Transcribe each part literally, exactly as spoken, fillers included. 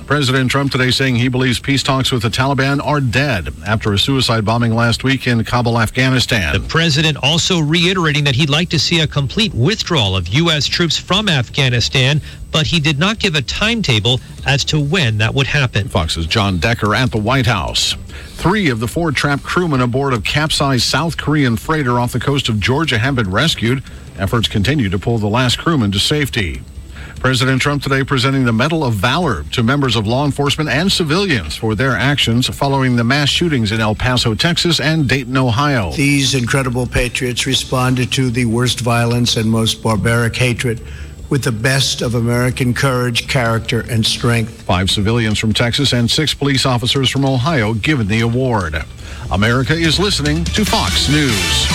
President Trump today saying he believes peace talks with the Taliban are dead after a suicide bombing last week in Kabul, Afghanistan. The president also reiterating that he'd like to see a complete withdrawal of U S troops from Afghanistan, but he did not give a timetable as to when that would happen. Fox's John Decker at the White House. Three of the four trapped crewmen aboard a capsized South Korean freighter off the coast of Georgia have been rescued. Efforts continue to pull the last crewman to safety. President Trump today presenting the Medal of Valor to members of law enforcement and civilians for their actions following the mass shootings in El Paso, Texas and Dayton, Ohio. These incredible patriots responded to the worst violence and most barbaric hatred with the best of American courage, character, and strength. Five civilians from Texas and six police officers from Ohio given the award. America is listening to Fox News.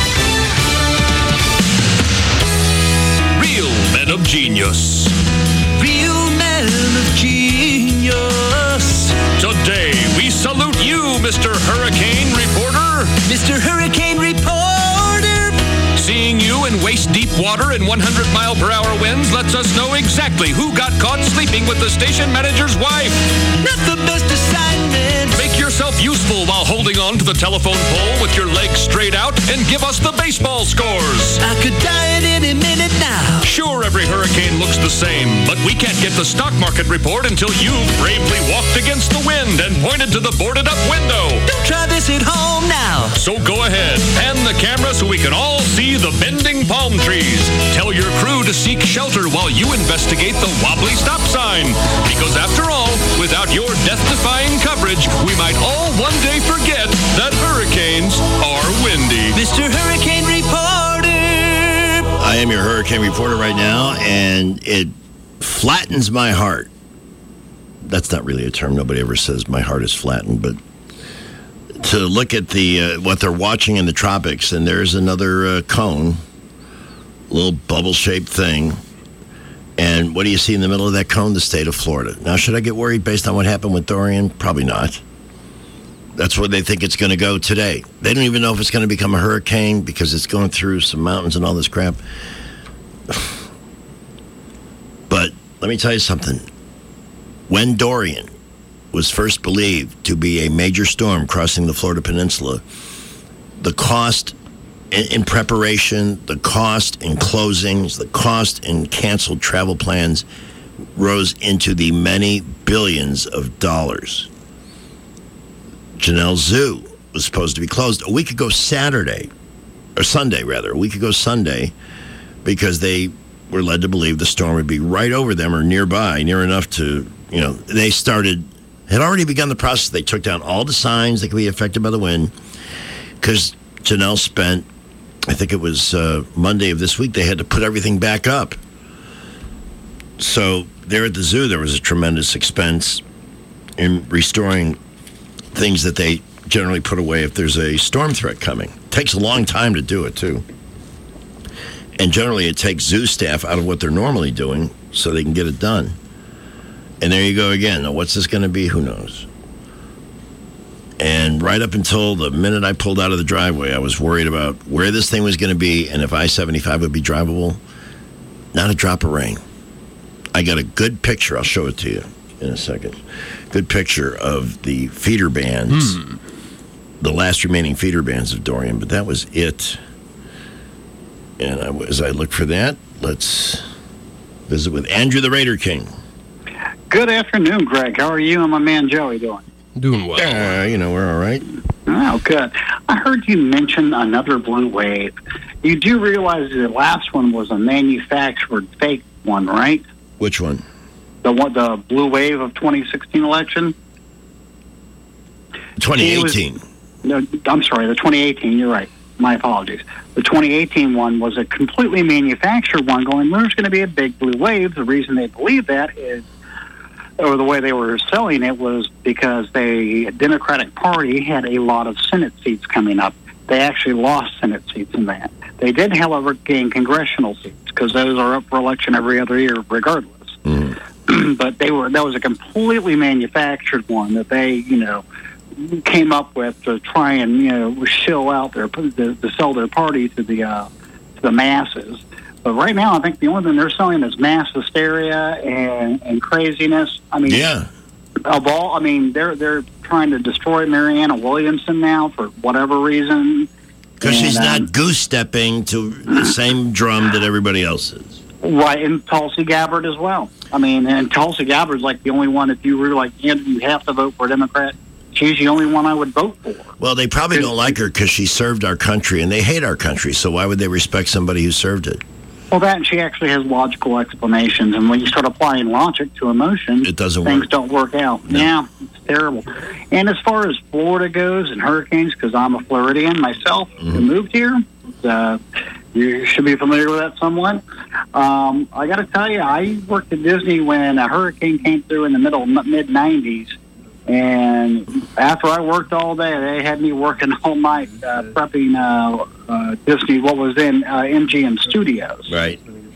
Real men of genius. Real men of genius. Today, we salute you, Mister Hurricane Reporter. Mister Hurricane Reporter. Seeing you in waist-deep water and one hundred mile per hour winds lets us know exactly who got caught sleeping with the station manager's wife. Not the best assignment. Make yourself useful while holding on to the telephone pole with your legs straight out and give us the baseball scores. I could die at any minute now. Sure, every hurricane looks the same, but we can't get the stock market report until you bravely walked against the wind and pointed to the boarded-up window. Don't try this at home now. So go ahead, pan the camera so we can all see the bending palm trees. Tell your crew to seek shelter while you investigate the wobbly stop sign. Because after all, without your death-defying coverage, we might all one day forget that hurricanes are windy. Mister Hurricane Reporter. I am your hurricane reporter right now, and it flattens my heart. That's not really a term. Nobody ever says my heart is flattened, but to look at the uh, what they're watching in the tropics, and there's another uh, cone, little bubble-shaped thing, and what do you see in the middle of that cone? The state of Florida. Now, should I get worried based on what happened with Dorian? Probably not. That's where they think it's going to go today. They don't even know if it's going to become a hurricane because it's going through some mountains and all this crap. But let me tell you something. When Dorian was first believed to be a major storm crossing the Florida Peninsula, the cost in, in preparation, the cost in closings, the cost in canceled travel plans rose into the many billions of dollars. Janelle Zoo was supposed to be closed a week ago Saturday, or Sunday rather, a week ago Sunday, because they were led to believe the storm would be right over them or nearby, near enough to, you know, they started, had already begun the process. They took down all the signs that could be affected by the wind, because Janelle spent, I think it was uh, Monday of this week, they had to put everything back up. So there at the zoo, there was a tremendous expense in restoring things that they generally put away if there's a storm threat coming. It takes a long time to do it, too. And generally it takes zoo staff out of what they're normally doing so they can get it done. And there you go again. Now, what's this going to be? Who knows? And right up until the minute I pulled out of the driveway, I was worried about where this thing was going to be and if I seventy-five would be drivable. Not a drop of rain. I got a good picture. I'll show it to you in a second. Good picture of the feeder bands, hmm. the last remaining feeder bands of Dorian, but that was it. And I, as I look for that, let's visit with Andrew the Raider King. Good afternoon, Greg. How are you and my man Joey doing? Doing well. Uh, you know, we're all right. Oh, good. I heard you mention another blue wave. You do realize the last one was a manufactured fake one, right? Which one? The one, the blue wave of twenty sixteen election? twenty eighteen. Was, no, I'm sorry, the twenty eighteen, you're right. My apologies. The twenty eighteen one was a completely manufactured one going, there's going to be a big blue wave. The reason they believe that is, or the way they were selling it was because the Democratic Party had a lot of Senate seats coming up. They actually lost Senate seats in that. They did, however, gain congressional seats because those are up for election every other year regardless. Mm. But they were that was a completely manufactured one that they, you know, came up with to try and, you know, shill out their to, to sell their party to the uh, to the masses. But right now, I think the only thing they're selling is mass hysteria and, and craziness. I mean, yeah, of all, I mean, they're they're trying to destroy Marianna Williamson now for whatever reason. Because she's And, not um, goose-stepping to the same drum that everybody else is. Right, and Tulsi Gabbard as well. I mean, and Tulsi Gabbard's like the only one, if you were like, Andrew, you have to vote for a Democrat, she's the only one I would vote for. Well, they probably don't like her because she served our country, and they hate our country, so why would they respect somebody who served it? Well, that, and she actually has logical explanations, and when you start applying logic to emotion, It doesn't things work. don't work out. No. Yeah, it's terrible. And as far as Florida goes and hurricanes, because I'm a Floridian myself Mm-hmm. who moved here, uh, you should be familiar with that somewhat. Um, I got to tell you, I worked at Disney when a hurricane came through in the middle mid nineties, and after I worked all day, they had me working all night uh, prepping uh, uh, Disney, what was then uh, M G M Studios. Right.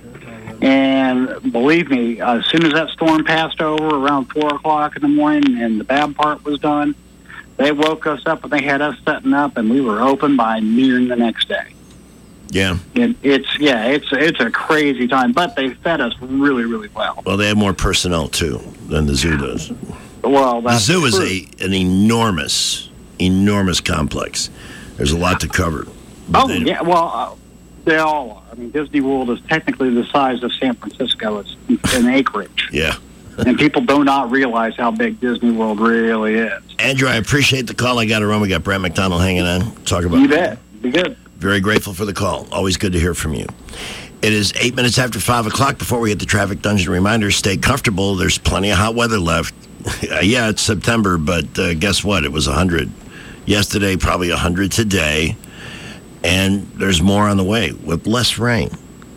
And believe me, uh, as soon as that storm passed over around four o'clock in the morning and the bad part was done, they woke us up and they had us setting up, and we were open by noon the next day. Yeah. And it's yeah, it's it's a crazy time, but they fed us really, really well. Well, they have more personnel, too, than the zoo does. Well, The that's zoo is true. a an enormous, enormous complex. There's a lot to cover. But Oh they- yeah, well, uh, they all are. I mean, Disney World is technically the size of San Francisco. It's an acreage, Yeah. and people do not realize how big Disney World really is. Andrew, I appreciate the call. I got to run. We got Brent McDonald hanging on. Talk about You bet. Be good. Very grateful for the call. Always good to hear from you. It is eight minutes after five o'clock. Before we hit the traffic dungeon reminder, stay comfortable. There's plenty of hot weather left. Yeah, it's September, but uh, guess what? It was one hundred yesterday, probably one hundred today, and there's more on the way with less rain.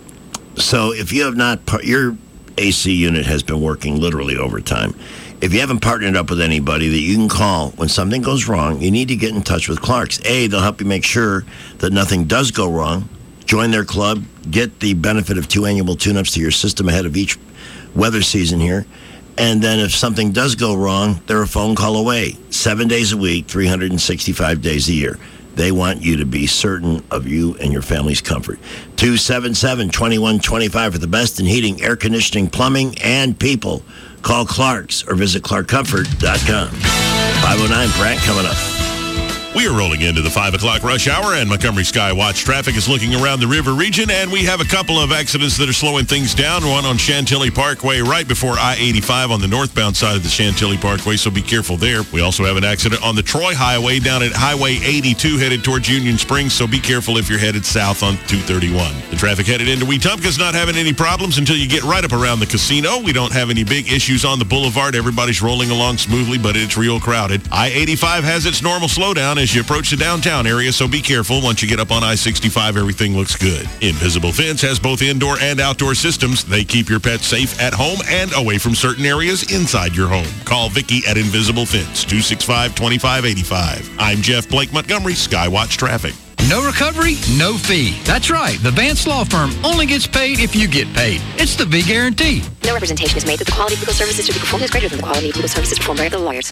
So if you have not, par- your A C unit has been working literally overtime. If you haven't partnered up with anybody that you can call when something goes wrong, you need to get in touch with Clark's. A, they'll help you make sure that nothing does go wrong. Join their club. Get the benefit of two annual tune-ups to your system ahead of each weather season here. And then if something does go wrong, they're a phone call away. Seven days a week, three hundred sixty-five days a year. They want you to be certain of you and your family's comfort. two seven seven, two one two five for the best in heating, air conditioning, plumbing, and people. Call Clark's or visit clark comfort dot com. five oh nine, Brant, coming up. We are rolling into the five o'clock rush hour, and Montgomery Skywatch traffic is looking around the river region, and we have a couple of accidents that are slowing things down. One on Chantilly Parkway right before I eighty-five on the northbound side of the Chantilly Parkway, so be careful there. We also have an accident on the Troy Highway down at Highway eighty-two headed towards Union Springs, so be careful if you're headed south on two thirty-one. The traffic headed into Wetumpka's not having any problems until you get right up around the casino. We don't have any big issues on the boulevard. Everybody's rolling along smoothly, but it's real crowded. I eighty-five has its normal slowdown as you approach the downtown area, so be careful. Once you get up on I sixty-five, everything looks good. Invisible Fence has both indoor and outdoor systems. They keep your pets safe at home and away from certain areas inside your home. Call Vicky at Invisible Fence, two six five, two five eight five. I'm Jeff Blake Montgomery, Skywatch Traffic. No recovery, no fee. That's right. The Vance Law Firm only gets paid if you get paid. It's the V Guarantee. No representation is made that the quality of legal services to be performed is greater than the quality of legal services performed by other lawyers.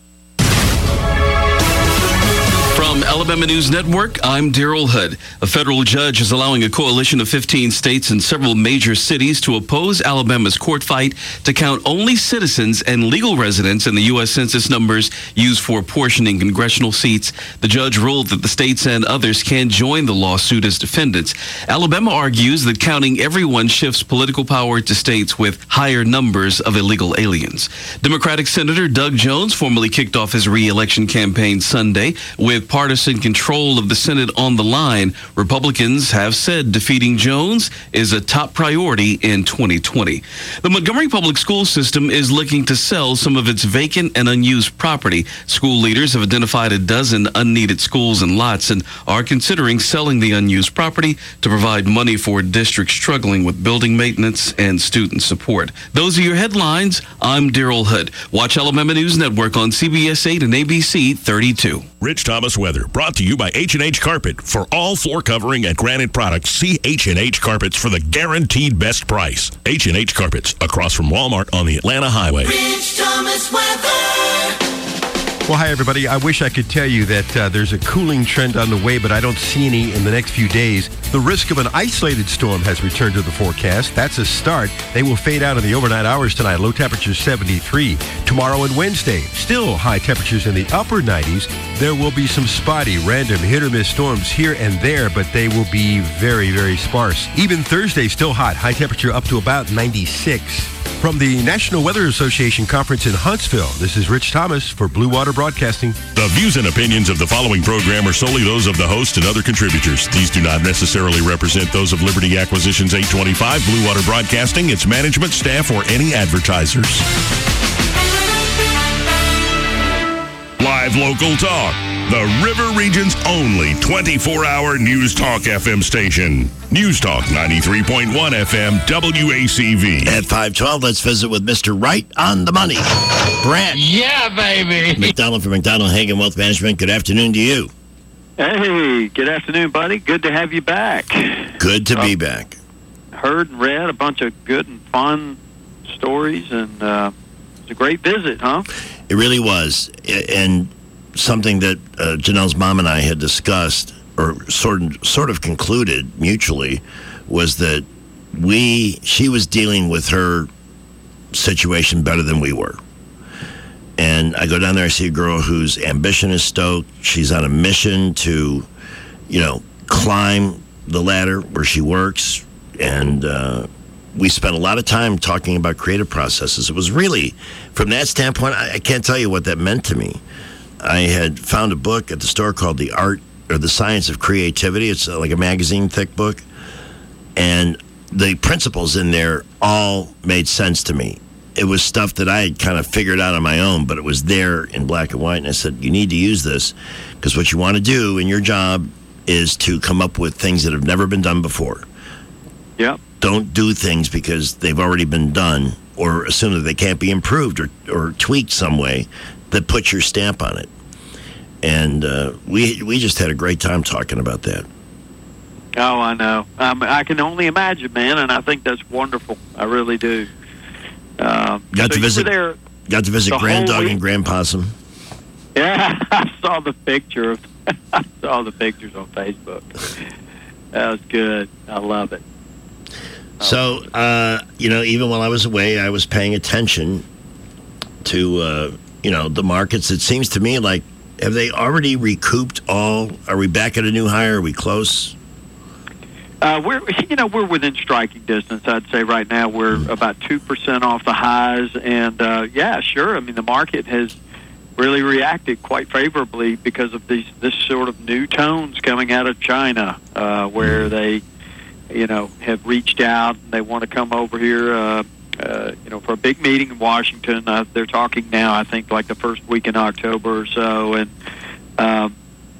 From Alabama News Network, I'm Daryl Hood. A federal judge is allowing a coalition of fifteen states and several major cities to oppose Alabama's court fight to count only citizens and legal residents in the U S Census numbers used for apportioning congressional seats. The judge ruled that the states and others can join the lawsuit as defendants. Alabama argues that counting everyone shifts political power to states with higher numbers of illegal aliens. Democratic Senator Doug Jones formally kicked off his re-election campaign Sunday with partisan control of the Senate on the line. Republicans have said defeating Jones is a top priority in twenty twenty. The Montgomery Public School System is looking to sell some of its vacant and unused property. School leaders have identified a dozen unneeded schools and lots and are considering selling the unused property to provide money for districts struggling with building maintenance and student support. Those are your headlines. I'm Daryl Hood. Watch Alabama News Network on C B S eight and A B C thirty-two. Rich Thomas Weather, brought to you by H and H Carpet. For all floor covering and granite products, see H and H Carpets for the guaranteed best price. H and H Carpets, across from Walmart on the Atlanta Highway. Rich Thomas weather. Well, hi, everybody. I wish I could tell you that uh, there's a cooling trend on the way, but I don't see any in the next few days. The risk of an isolated storm has returned to the forecast. That's a start. They will fade out in the overnight hours tonight. Low temperatures seventy-three. Tomorrow and Wednesday, still high temperatures in the upper nineties. There will be some spotty, random hit-or-miss storms here and there, but they will be very, very sparse. Even Thursday, still hot. High temperature up to about ninety-six. From the National Weather Association Conference in Huntsville, this is Rich Thomas for Blue Water Broadcasting. The views and opinions of the following program are solely those of the host and other contributors. These do not necessarily represent those of Liberty Acquisitions eight twenty-five, Blue Water Broadcasting, its management, staff, or any advertisers. Live local talk. The River Region's only twenty-four hour News Talk F M station. News Talk ninety-three point one F M W A C V. At five twelve, let's visit with Mister Right on the Money. Brant. Yeah, baby. McDonald from McDonald Hagen Wealth Management. Good afternoon to you. Hey, good afternoon, buddy. Good to have you back. Good to uh, be back. Heard and read a bunch of good and fun stories, and uh, it's a great visit, huh? It really was. And something that uh, Janelle's mom and I had discussed, or sort of, sort of concluded mutually, was that we she was dealing with her situation better than we were. And I go down there, I see a girl whose ambition is stoked. She's on a mission to, you know, climb the ladder where she works. And uh, we spent a lot of time talking about creative processes. It was really, from that standpoint, I, I can't tell you what that meant to me. I had found a book at the store called The Art or The Science of Creativity. It's like a magazine thick book. And the principles in there all made sense to me. It was stuff that I had kind of figured out on my own, but it was there in black and white. And I said, you need to use this, because what you want to do in your job is to come up with things that have never been done before. Yeah. Don't do things because they've already been done, or assume that they can't be improved or, or tweaked some way that puts your stamp on it. And uh, we we just had a great time talking about that. Oh, I know. Um, I can only imagine, man, and I think that's wonderful. I really do. Um, got so to visit. There got to visit Grand Dog and Grand Possum. Yeah, I saw the picture of. I saw the pictures on Facebook. That was good. I love it. So, uh, you know, even while I was away, I was paying attention to, uh, you know, the markets. It seems to me like, have they already recouped all? Are we back at a new high? Are we close? Uh, we're, you know, we're within striking distance. I'd say right now we're mm. about two percent off the highs. And, uh, yeah, sure. I mean, the market has really reacted quite favorably because of these this sort of new tones coming out of China, uh, where mm. they... you know, have reached out and they want to come over here, uh, uh, you know, for a big meeting in Washington. Uh, they're talking now, I think, like the first week in October or so. And, um,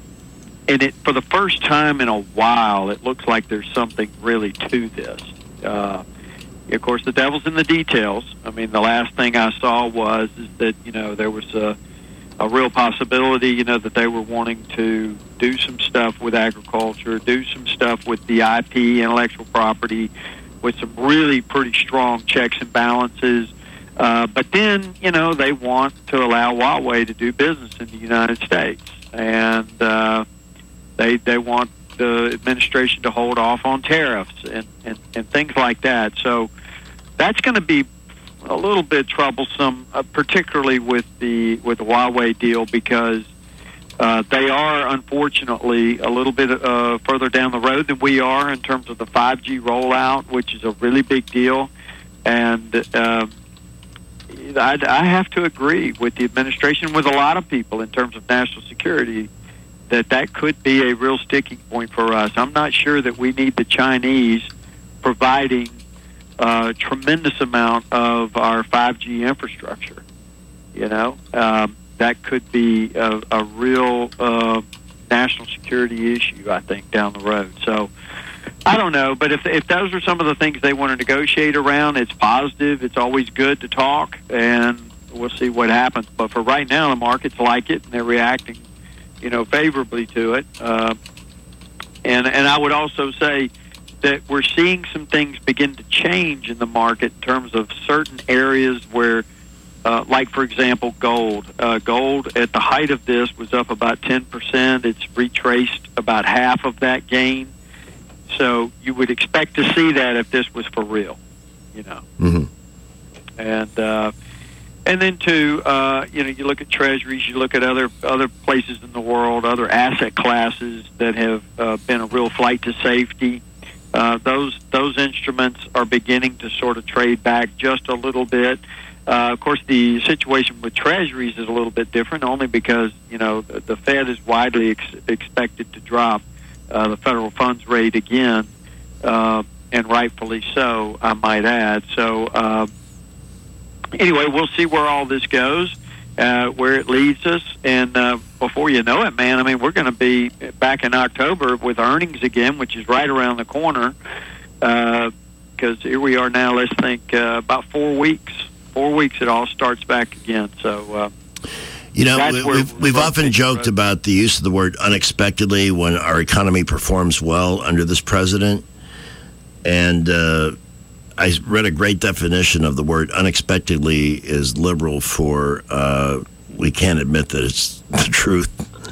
and it, for the first time in a while, it looks like there's something really to this. Uh, of course, the devil's in the details. I mean, the last thing I saw was is that, you know, there was a, a real possibility, you know, that they were wanting to do some stuff with agriculture, do some stuff with the I P, intellectual property, with some really pretty strong checks and balances. Uh, but then, you know, they want to allow Huawei to do business in the United States. And uh, they they want the administration to hold off on tariffs and, and, and things like that. So that's going to be a little bit troublesome, uh, particularly with the with the Huawei deal, because uh, they are unfortunately a little bit uh, further down the road than we are in terms of the five G rollout, which is a really big deal. And uh, I, I have to agree with the administration, with a lot of people in terms of national security, that that could be a real sticking point for us. I'm not sure that we need the Chinese providing a tremendous amount of our five G infrastructure. You know, um, that could be a, a real uh, national security issue, I think, down the road. So I don't know, but if if those are some of the things they want to negotiate around, it's positive. It's always good to talk, and we'll see what happens. But for right now, the markets like it, and they're reacting, you know, favorably to it. Uh, and and I would also say that we're seeing some things begin to change in the market in terms of certain areas where, uh, like, for example, gold. Uh, gold at the height of this was up about ten percent. It's retraced about half of that gain. so you would expect to see that if this was for real, you know. Mm-hmm. And uh, and then too, uh, you know, you look at treasuries, you look at other other places in the world, other asset classes that have uh, been a real flight to safety. Uh, those those instruments are beginning to sort of trade back just a little bit. Uh, of course, the situation with treasuries is a little bit different, only because, you know, the, the Fed is widely ex- expected to drop uh, the federal funds rate again, uh, and rightfully so, I might add. So, uh, anyway, we'll see where all this goes, uh, where it leads us, and uh, before you know it, man, I mean, we're going to be back in October with earnings again, which is right around the corner, because uh, here we are now, let's think, uh, about four weeks. Four weeks, it all starts back again. So, uh, you know, we, we've, we've often joked about the use of the word unexpectedly when our economy performs well under this president. And uh, I read a great definition of the word unexpectedly is liberal for uh, we can't admit that it's the truth.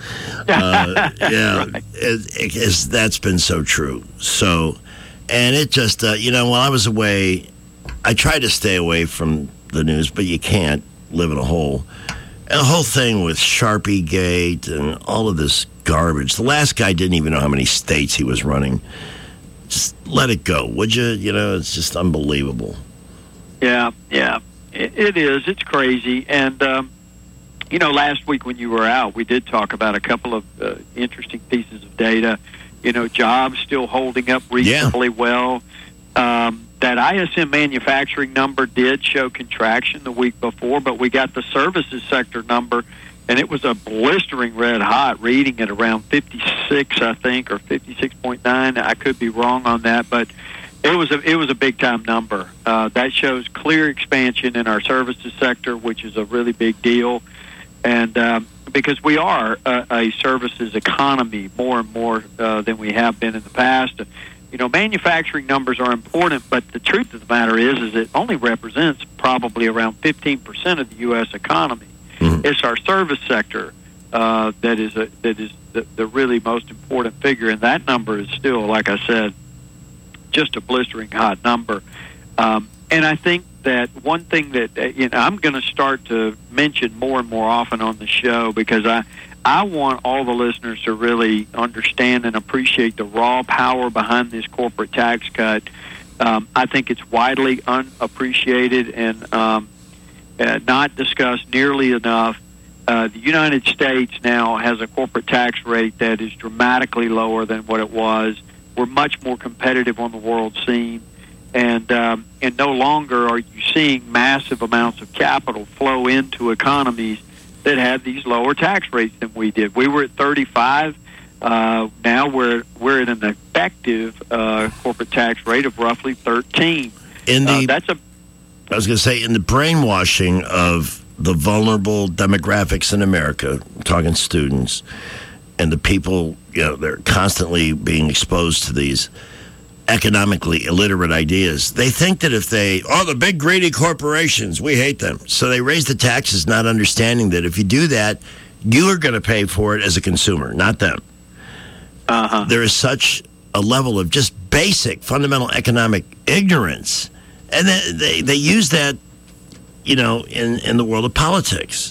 Uh, yeah, right. it, it, that's been so true. So, and it just, uh, you know, while I was away, I tried to stay away from the news, but you can't live in a hole. And the whole thing with Sharpie Gate and all of this garbage. The last guy didn't even know how many states he was running. Just let it go, would you? You know, it's just unbelievable. Yeah, yeah, it, it is. It's crazy. And, um, you know, last week when you were out, we did talk about a couple of uh, interesting pieces of data. You know, jobs still holding up reasonably yeah. well. Um, That I S M manufacturing number did show contraction the week before, but we got the services sector number, and it was a blistering red hot reading at around fifty-six, I think, or fifty-six point nine. I could be wrong on that, but it was a it was a big time number. Uh, that shows clear expansion in our services sector, which is a really big deal, and um, because we are a, a services economy more and more uh, than we have been in the past. You know, manufacturing numbers are important, but the truth of the matter is, is it only represents probably around fifteen percent of the U S economy. Mm-hmm. It's our service sector uh, that is a, that is the, the really most important figure, and that number is still, like I said, just a blistering hot number. Um, and I think that one thing that uh, you know I'm going to start to mention more and more often on the show, because I. I want all the listeners to really understand and appreciate the raw power behind this corporate tax cut. Um, I think it's widely unappreciated and um, uh, not discussed nearly enough. Uh, the United States now has a corporate tax rate that is dramatically lower than what it was. We're much more competitive on the world scene, and um, and no longer are you seeing massive amounts of capital flow into economies that had these lower tax rates than we did. We were at thirty-five. Uh, now we're we're at an effective uh, corporate tax rate of roughly thirteen. In the, uh, that's a. I was going to say, in the brainwashing of the vulnerable demographics in America, I'm talking students, and the people, you know, they're constantly being exposed to these economically illiterate ideas. They think that if they, oh, the big greedy corporations, we hate them. So they raise the taxes, not understanding that if you do that, you are going to pay for it as a consumer, not them. Uh-huh. There is such a level of just basic, fundamental economic ignorance. And they, they, they use that, you know, in, in the world of politics.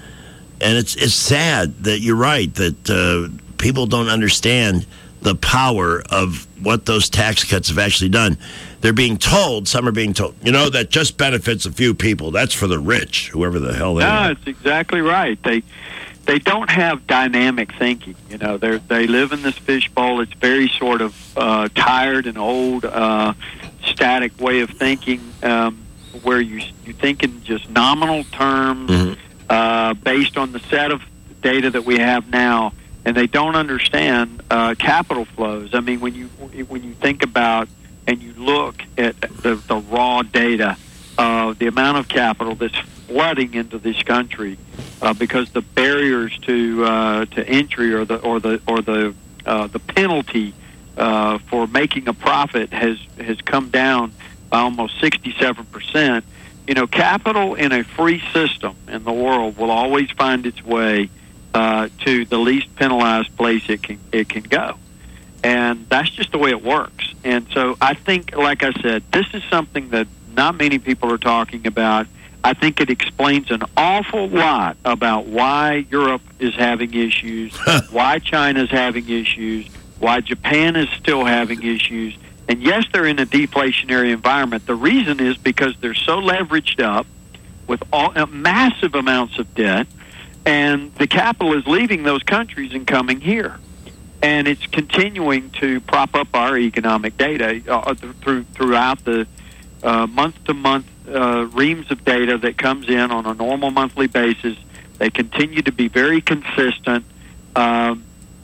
And it's, it's sad that you're right, that uh, people don't understand the power of what those tax cuts have actually done. They're being told, some are being told, you know, that just benefits a few people. That's for the rich, whoever the hell they no, are. No, it's exactly right. They they don't have dynamic thinking. You know, they they live in this fishbowl. It's very sort of uh, tired and old, uh, static way of thinking, um, where you you think in just nominal terms, mm-hmm. uh, based on the set of data that we have now. And they don't understand uh, capital flows. I mean, when you when you think about and you look at the, the raw data of the amount of capital that's flooding into this country, uh, because the barriers to uh, to entry or the or the or the uh, the penalty uh, for making a profit has has come down by almost sixty-seven percent. You know, capital in a free system in the world will always find its way Uh, to the least penalized place it can it can go, And that's just the way it works. And so I think, like I said, this is something that not many people are talking about. I think it explains an awful lot about why Europe is having issues, why China's having issues, why Japan is still having issues. And yes, they're in a deflationary environment. The reason is because they're so leveraged up with all, uh, massive amounts of debt, and the capital is leaving those countries and coming here. And it's continuing to prop up our economic data uh, through throughout the uh, month-to-month uh, reams of data that comes in on a normal monthly basis. They continue to be very consistent, um,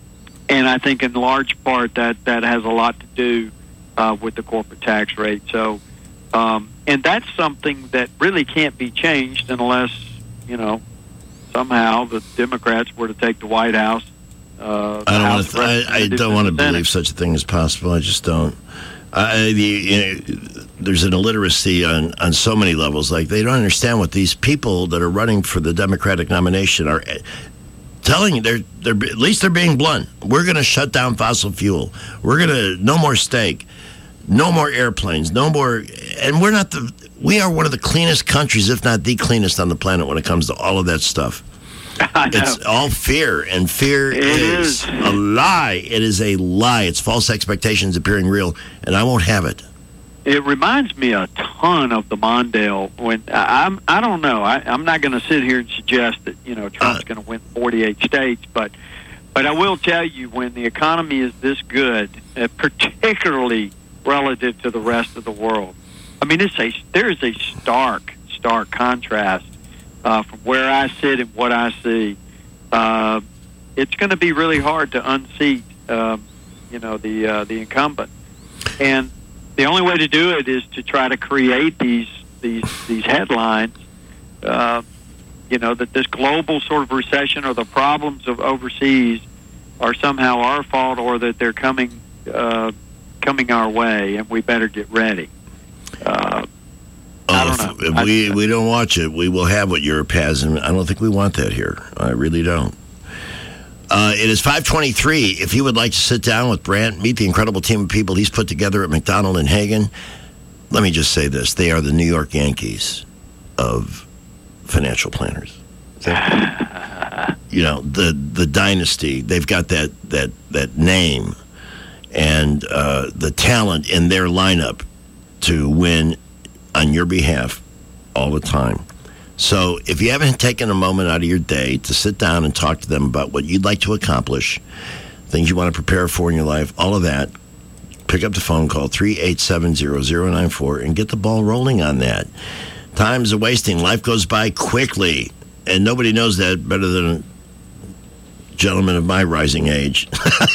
and I think in large part that, that has a lot to do uh, with the corporate tax rate. So, um, and that's something that really can't be changed unless, you know, somehow the Democrats were to take the White House. Uh, I don't want to. Th- I, I don't want to believe such a thing is possible. I just don't. I, the, you know, there's an illiteracy on, on so many levels. Like they don't understand what these people that are running for the Democratic nomination are telling you. They're they're at least they're being blunt. We're going to shut down fossil fuel. We're going to no more steak, no more airplanes, no more. And we're not the. We are one of the cleanest countries, if not the cleanest on the planet, when it comes to all of that stuff. It's all fear, and fear it is, is a lie. It is a lie. It's false expectations appearing real, and I won't have it. It reminds me a ton of the Mondale. When I, I'm, I don't know. I, I'm not going to sit here and suggest that you know Trump's uh, going to win forty-eight states, but but I will tell you when the economy is this good, uh, particularly relative to the rest of the world. I mean, it's a there is a stark, stark contrast. Uh, from where I sit and what I see, uh, it's going to be really hard to unseat, um, you know, the uh, the incumbent. And the only way to do it is to try to create these these these headlines, uh, you know, that this global sort of recession or the problems of overseas are somehow our fault, or that they're coming uh, coming our way, and we better get ready. Uh, I don't know. If, if we, we don't watch it, we will have what Europe has, and I don't think we want that here. I really don't. Uh, it is five twenty-three. If you would like to sit down with Brant, meet the incredible team of people he's put together at McDonald and Hagen, let me just say this. They are the New York Yankees of financial planners. You know, the the dynasty. They've got that, that, that name and uh, the talent in their lineup to win on your behalf all the time. So if you haven't taken a moment out of your day to sit down and talk to them about what you'd like to accomplish, things you want to prepare for in your life, all of that, pick up the phone, call three eight seven, zero zero nine four and get the ball rolling on that. Time's a wasting. Life goes by quickly, and nobody knows that better than a gentleman of my rising age.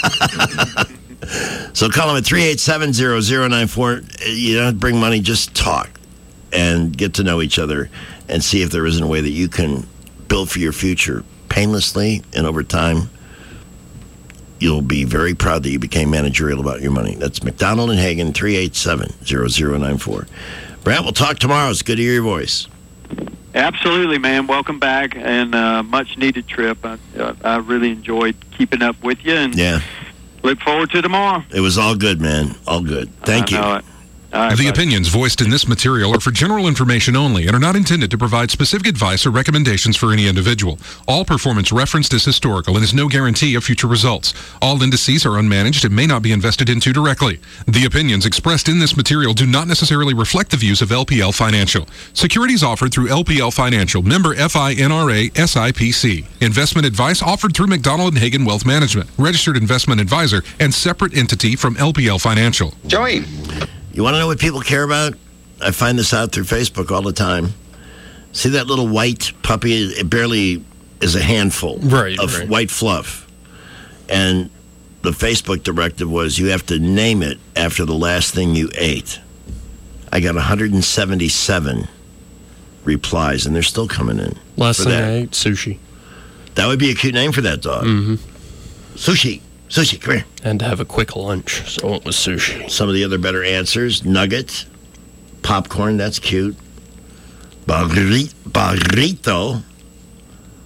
So call them at three eight seven, zero zero nine four. You don't bring money, just talk and get to know each other and see if there isn't a way that you can build for your future painlessly, and over time you'll be very proud that you became managerial about your money. That's McDonald and Hagen, three eight seven, zero zero nine four. Brant, we'll talk tomorrow. It's good to hear your voice. Absolutely, man. Welcome back, and uh, much needed trip. I, uh, I really enjoyed keeping up with you, and yeah. Look forward to tomorrow. It was all good, man. All good. Thank I you. Right, the buddy. Opinions voiced in this material are for general information only and are not intended to provide specific advice or recommendations for any individual. All performance referenced is historical and is no guarantee of future results. All indices are unmanaged and may not be invested into directly. The opinions expressed in this material do not necessarily reflect the views of L P L Financial. Securities offered through L P L Financial, member F I N R A S I P C. Investment advice offered through McDonald and Hagen Wealth Management, registered investment advisor and separate entity from L P L Financial. Joey. You want to know what people care about? I find this out through Facebook all the time. See that little white puppy? It barely is a handful right, of right. white fluff. And the Facebook directive was you have to name it after the last thing you ate. I got one hundred seventy-seven replies, and they're still coming in. Last for thing that. I ate, sushi. That would be a cute name for that dog. Mm-hmm. Sushi. Sushi, come here. And to have a quick lunch, so it was sushi. Some of the other better answers: nugget, popcorn, that's cute. Burrito, burrito,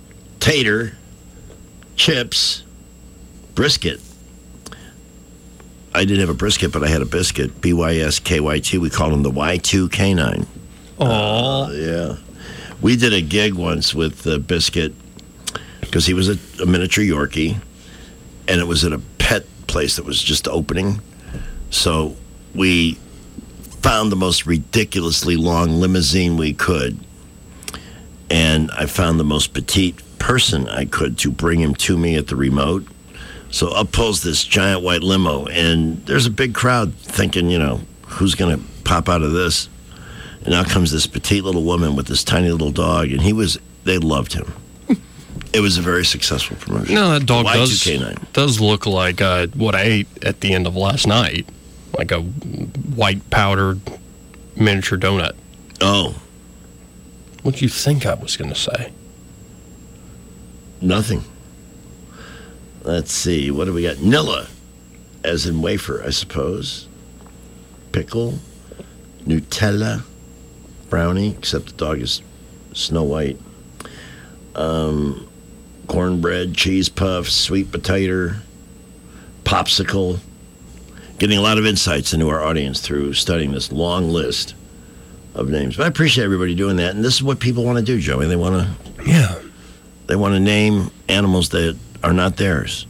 tater, chips, brisket. I didn't have a brisket, but I had a biscuit. B Y S K Y T. We called him the Y two canine. Oh, uh, yeah. We did a gig once with uh, Biscuit because he was a, a miniature Yorkie, and it was at a pet place that was just opening. So we found the most ridiculously long limousine we could, and I found the most petite person I could to bring him to me at the remote. So up pulls this giant white limo, and there's a big crowd thinking, you know, who's going to pop out of this? And out comes this petite little woman with this tiny little dog, and he was, they loved him. It was a very successful promotion. No, that dog Y two K does, nine. does look like uh, what I ate at the end of last night, like a white powdered miniature donut. Oh. What do you think I was going to say? Nothing. Let's see. What do we got? Nilla, as in wafer, I suppose. Pickle. Nutella. Brownie, except the dog is Snow White. Um, cornbread, cheese puffs, sweet potato, popsicle. Getting a lot of insights into our audience through studying this long list of names. But I appreciate everybody doing that. And this is what people want to do, Joey. They want to... Yeah. They want to name animals that are not theirs.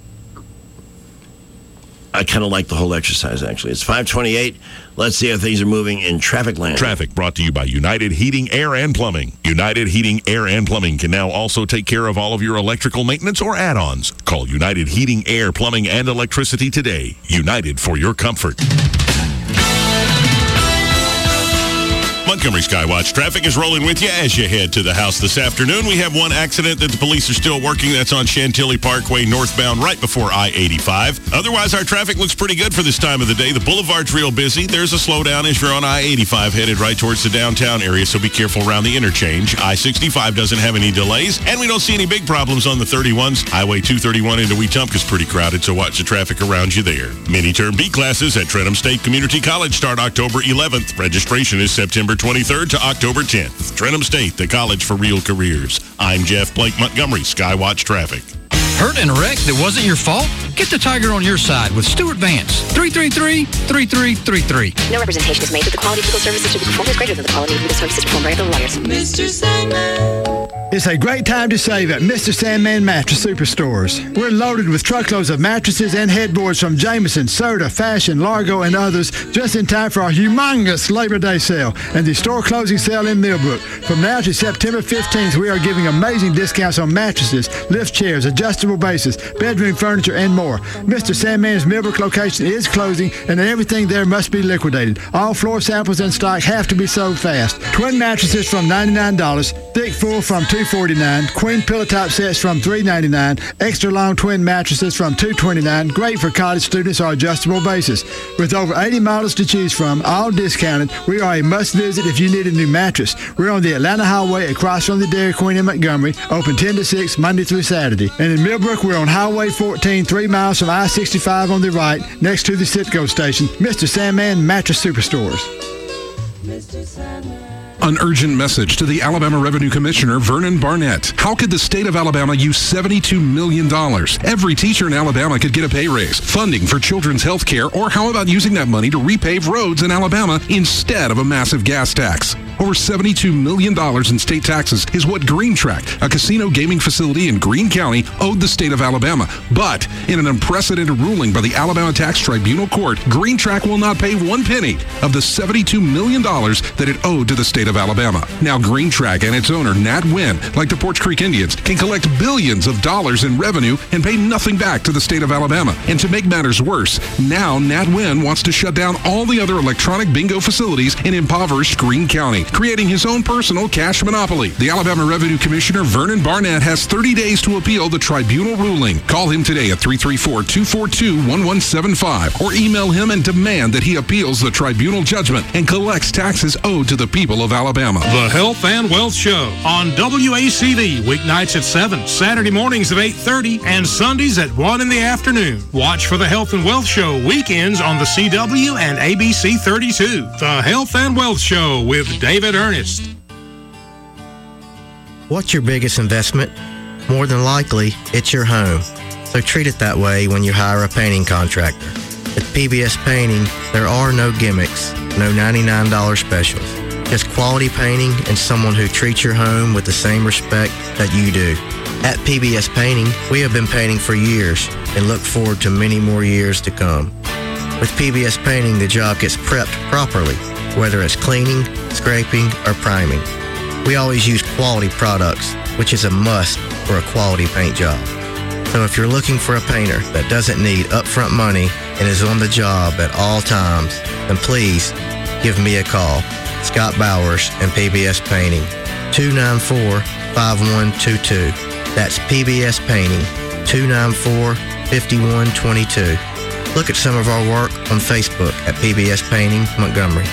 I kind of like the whole exercise, actually. It's five twenty-eight. Let's see how things are moving in traffic land. Traffic brought to you by United Heating, Air, and Plumbing. United Heating, Air, and Plumbing can now also take care of all of your electrical maintenance or add-ons. Call United Heating, Air, Plumbing, and Electricity today. United for your comfort. Montgomery Skywatch traffic is rolling with you as you head to the house this afternoon. We have one accident that the police are still working. That's on Chantilly Parkway northbound right before I eighty-five. Otherwise, our traffic looks pretty good for this time of the day. The boulevard's real busy. There's a slowdown as you're on I eighty-five headed right towards the downtown area, so be careful around the interchange. I sixty-five doesn't have any delays, and we don't see any big problems on the thirty-ones. Highway two thirty-one into Wetumpka's pretty crowded, so watch the traffic around you there. Mini-term B classes at Trenton State Community College start October eleventh. Registration is September twenty-third to October tenth. Trenton State, the college for real careers. I'm Jeff Blake, Montgomery Skywatch Traffic. Hurt in a wreck that wasn't your fault? Get the Tiger on your side with Stuart Vance. three three three, three three three three. No representation is made that the quality of legal services to be performed is greater than the quality of legal services performed by other lawyers. Mister Sandman. It's a great time to save at Mister Sandman Mattress Superstores. We're loaded with truckloads of mattresses and headboards from Jameson, Serta, Fashion, Largo, and others just in time for our humongous Labor Day sale and the store closing sale in Millbrook. From now to September fifteenth, we are giving amazing discounts on mattresses, lift chairs, adjustable bases, bedroom furniture, and more. Mister Sandman's Millbrook location is closing, and everything there must be liquidated. All floor samples in stock have to be sold fast. Twin mattresses from ninety-nine dollars, thick full from two forty-nine dollars, queen pillow top sets from three ninety-nine dollars, extra long twin mattresses from two twenty-nine dollars, great for college students or adjustable bases. With over eighty models to choose from, all discounted, we are a must-visit if you need a new mattress. We're on the Atlanta Highway across from the Dairy Queen in Montgomery, open ten to six Monday through Saturday. And in Millbrook, we're on Highway fourteen, three miles from I sixty-five on the right, next to the Citgo station. Mister Sandman Mattress Superstores. An urgent message to the Alabama Revenue Commissioner, Vernon Barnett. How could the state of Alabama use seventy-two million dollars? Every teacher in Alabama could get a pay raise, funding for children's health care, or how about using that money to repave roads in Alabama instead of a massive gas tax? Over seventy-two million dollars in state taxes is what Green Track, a casino gaming facility in Greene County, owed the state of Alabama. But in an unprecedented ruling by the Alabama Tax Tribunal Court, Green Track will not pay one penny of the seventy-two million dollars that it owed to the state of Alabama. Now Green Track and its owner, Nat Wynn, like the Porch Creek Indians, can collect billions of dollars in revenue and pay nothing back to the state of Alabama. And to make matters worse, now Nat Wynn wants to shut down all the other electronic bingo facilities in impoverished Greene County, creating his own personal cash monopoly. The Alabama Revenue Commissioner, Vernon Barnett, has thirty days to appeal the tribunal ruling. Call him today at three three four, two four two, one one seven five or email him and demand that he appeals the tribunal judgment and collects taxes owed to the people of Alabama. The Health and Wealth Show on W A C D, weeknights at seven, Saturday mornings at eight thirty, and Sundays at one in the afternoon. Watch for the Health and Wealth Show weekends on the C W and A B C thirty-two. The Health and Wealth Show with David Ernest. What's your biggest investment? More than likely, it's your home. So treat it that way when you hire a painting contractor. At P B S Painting, there are no gimmicks, no ninety-nine dollars specials. Just quality painting and someone who treats your home with the same respect that you do. At P B S Painting, we have been painting for years and look forward to many more years to come. With P B S Painting, the job gets prepped properly, whether it's cleaning, scraping, or priming. We always use quality products, which is a must for a quality paint job. So if you're looking for a painter that doesn't need upfront money and is on the job at all times, then please give me a call. Scott Bowers and P B S Painting, two nine four, five one two two. That's P B S Painting, two nine four, five one two two. Look at some of our work on Facebook at P B S Painting Montgomery.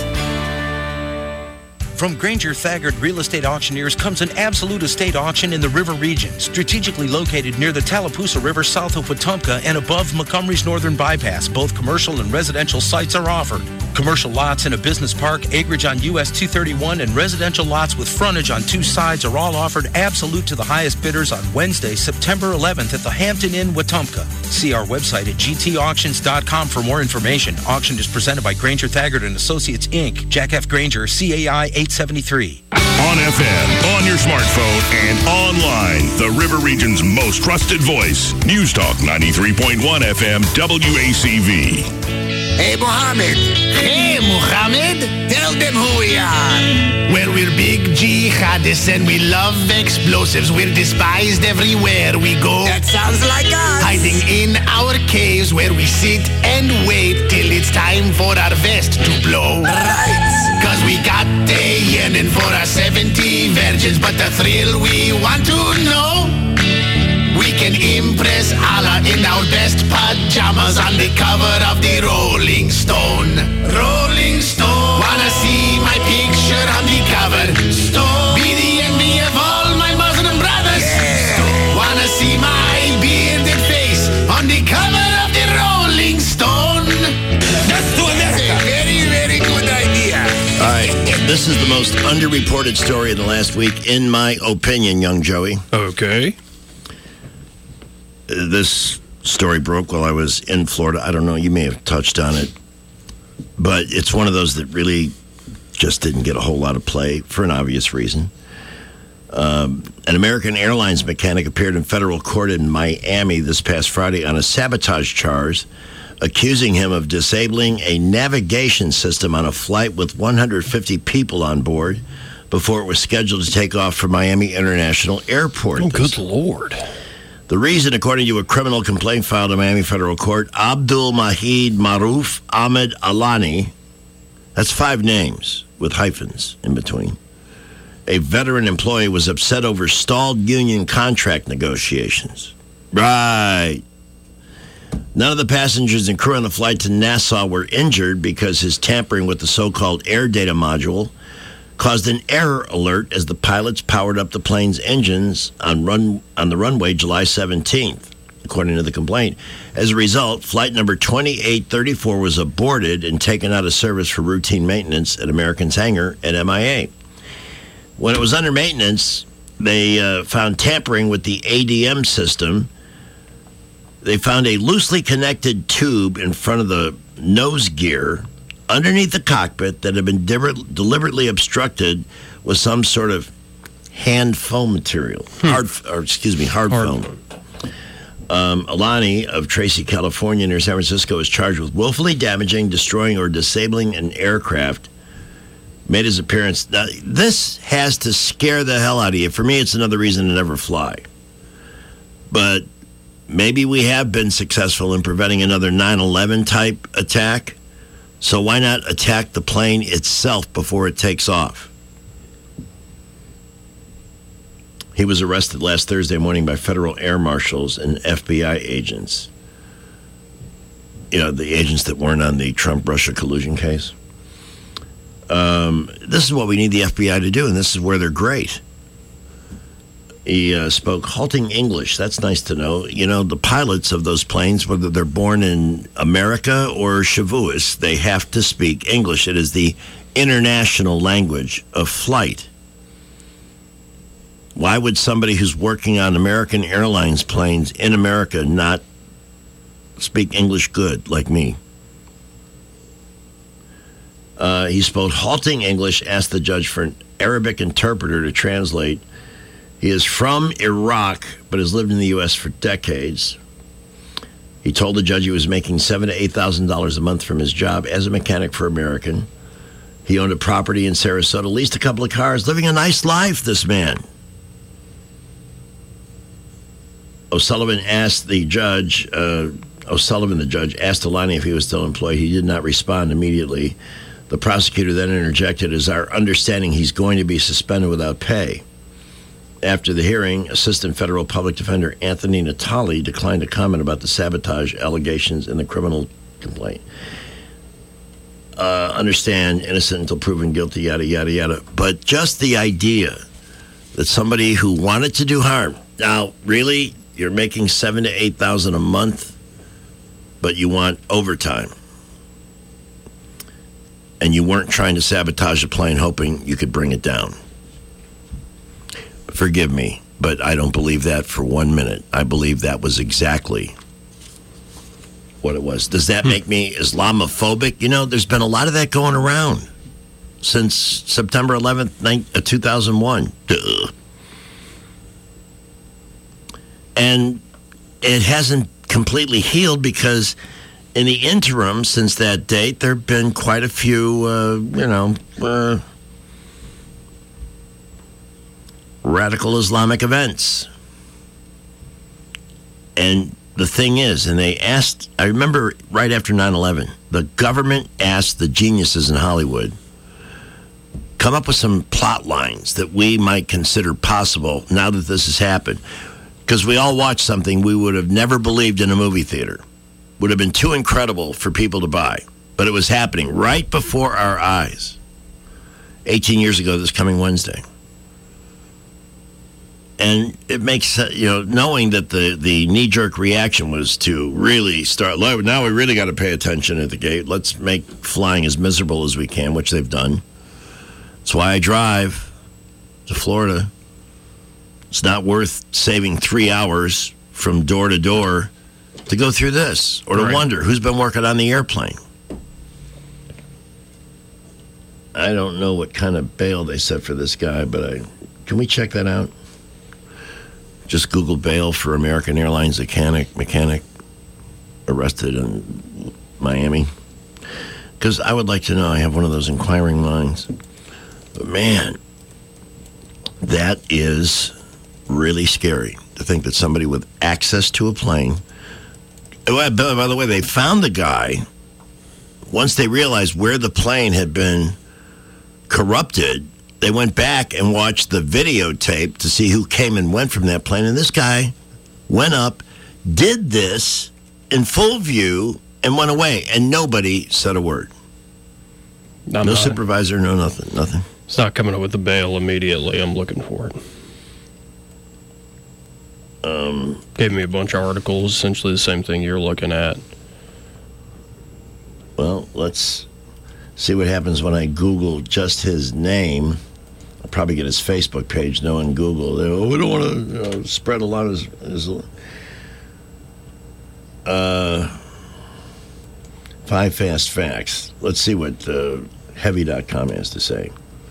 From Granger Thagard Real Estate Auctioneers comes an absolute estate auction in the River Region, strategically located near the Tallapoosa River south of Wetumpka and above Montgomery's Northern Bypass. Both commercial and residential sites are offered. Commercial lots in a business park, acreage on U S two thirty-one, and residential lots with frontage on two sides are all offered absolute to the highest bidders on Wednesday, September eleventh at the Hampton Inn, Wetumpka. See our website at g t auctions dot com for more information. Auction is presented by Granger Thagard and Associates, Incorporated. Jack F. Granger, C A I eight seventy-three. On F M, on your smartphone, and online. The River Region's most trusted voice. News Talk ninety-three point one F M W A C V. Hey, Mohammed. Hey, Mohammed. Tell them who we are. Well, we're big jihadists and we love explosives. We're despised everywhere we go. That sounds like us. Hiding in our caves where we sit and wait till it's time for our vest to blow. Right. Cause we got a yearning for our seventy virgins, but the thrill we want to know. We can impress Allah in our best pajamas on the cover of the Rolling Stone. Rolling Stone. Wanna see my picture on the cover? Stone. Be the envy of all my Muslim brothers. Yeah. Stone. Wanna see my bearded face on the cover of the Rolling Stone? That's to America. Very, very good idea. All right. This is the most underreported story of the last week, in my opinion, young Joey. Okay. This story broke while I was in Florida. I don't know, you may have touched on it, but it's one of those that really just didn't get a whole lot of play for an obvious reason. Um, an American Airlines mechanic appeared in federal court in Miami this past Friday on a sabotage charge, accusing him of disabling a navigation system on a flight with one hundred fifty people on board before it was scheduled to take off from Miami International Airport. Oh, good Lord. The reason, according to a criminal complaint filed in Miami federal court, Abdul Mahid Maruf Ahmed Alani, that's five names with hyphens in between, a veteran employee, was upset over stalled union contract negotiations. Right. None of the passengers and crew on the flight to Nassau were injured because his tampering with the so-called air data module caused an error alert as the pilots powered up the plane's engines on run on the runway July seventeenth, according to the complaint. As a result, flight number twenty-eight thirty-four was aborted and taken out of service for routine maintenance at American's hangar at M I A. When it was under maintenance, they uh, found tampering with the A D M system. They found a loosely connected tube in front of the nose gear underneath the cockpit that had been de- deliberately obstructed with some sort of hand foam material, hmm. hard, or excuse me, hard, hard. foam. Um, Alani of Tracy, California, near San Francisco, is charged with willfully damaging, destroying, or disabling an aircraft. Made his appearance. Now, this has to scare the hell out of you. For me, it's another reason to never fly. But maybe we have been successful in preventing another nine eleven type attack. So why not attack the plane itself before it takes off? He was arrested last Thursday morning by federal air marshals and F B I agents. You know, the agents that weren't on the Trump-Russia collusion case. Um, this is what we need the F B I to do, and this is where they're great. He uh, spoke halting English. That's nice to know. You know, the pilots of those planes, whether they're born in America or Shavuos, they have to speak English. It is the international language of flight. Why would somebody who's working on American Airlines planes in America not speak English good like me? Uh, he spoke halting English, asked the judge for an Arabic interpreter to translate. He is from Iraq, but has lived in the U S for decades. He told the judge he was making seven to eight thousand dollars a month from his job as a mechanic for American. He owned a property in Sarasota, leased a couple of cars, living a nice life, this man. O'Sullivan asked the judge, uh, O'Sullivan, the judge, asked Alani if he was still employed. He did not respond immediately. The prosecutor then interjected, "It's our understanding he's going to be suspended without pay." After the hearing, Assistant Federal Public Defender Anthony Natali declined to comment about the sabotage allegations in the criminal complaint. Uh, understand, innocent until proven guilty, yada, yada, yada. But just the idea that somebody who wanted to do harm, now, really, you're making seven to eight thousand a month, but you want overtime, and you weren't trying to sabotage a plane hoping you could bring it down. Forgive me, but I don't believe that for one minute. I believe that was exactly what it was. Does that make me Islamophobic? You know, there's been a lot of that going around since September eleventh, two thousand one. Duh. And it hasn't completely healed because in the interim, since that date, there have been quite a few, uh, you know, uh, radical Islamic events. And the thing is, and they asked, I remember right after nine eleven, the government asked the geniuses in Hollywood, come up with some plot lines that we might consider possible now that this has happened. Because we all watched something we would have never believed in a movie theater. Would have been too incredible for people to buy. But it was happening right before our eyes. eighteen years ago this coming Wednesday. And it makes, you know, knowing that the, the knee-jerk reaction was to really start, now we really got to pay attention at the gate. Let's make flying as miserable as we can, which they've done. That's why I drive to Florida. It's not worth saving three hours from door to door to go through this or to Right. wonder who's been working on the airplane. I don't know what kind of bail they set for this guy, but I can we check that out? Just Google bail for American Airlines mechanic mechanic arrested in Miami. Because I would like to know. I have one of those inquiring minds. But man, that is really scary to think that somebody with access to a plane. By the way, they found the guy once they realized where the plane had been corrupted. They went back and watched the videotape to see who came and went from that plane. And this guy went up, did this in full view, and went away. And nobody said a word. I'm no not, supervisor, no nothing, nothing. It's not coming up with the bail immediately. I'm looking for it. Um, Gave me a bunch of articles, essentially the same thing you're looking at. Well, let's see what happens when I Google just his name. I'll probably get his Facebook page knowing Google. They, oh, we don't want to you know, spread a lot of his... his uh, five fast facts. Let's see what uh, heavy dot com has to say.